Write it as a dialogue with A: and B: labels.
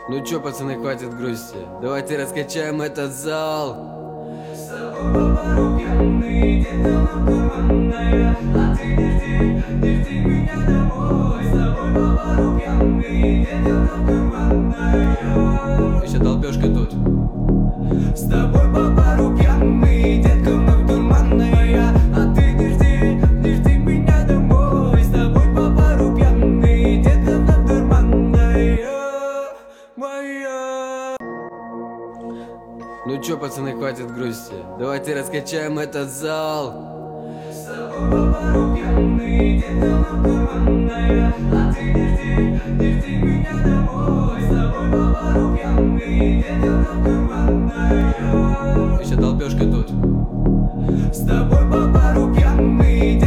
A: Ну чё, пацаны, хватит грусти. Давайте раскачаем этот зал.
B: С тобой по руке мы где-то надуманная, а ты не жди меня домой. С тобой по руке мы где-то надуманная.
A: Еще долбёжка тут.
B: С тобой по руке мы, детка, вновь дурманная, а ты не жди меня домой. С тобой по руке мы, детка, вновь дурманная моя.
A: Ну чё, пацаны, хватит грусти. Давайте раскачаем этот зал.
B: С тобой по руке мы, детка, вновь дурманная, а ты не жди меня домой. С тобой по руке мы, детка, вновь дурманная.
A: Еще долбёжка тут.
B: С тобой по руке мы.